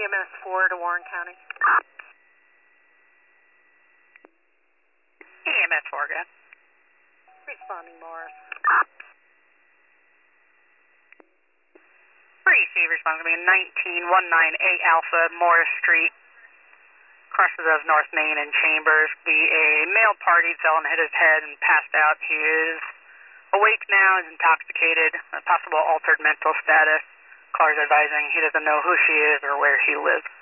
EMS 4 to Warren County. EMS 4, go ahead. Responding Morris. Receive response going to be 19198 Alpha Morris Street, crosses of North Main and Chambers. Be a male party fell and hit his head and passed out. He is awake now, is intoxicated, a possible altered mental status. Car's advising he doesn't know who she is or where he lives.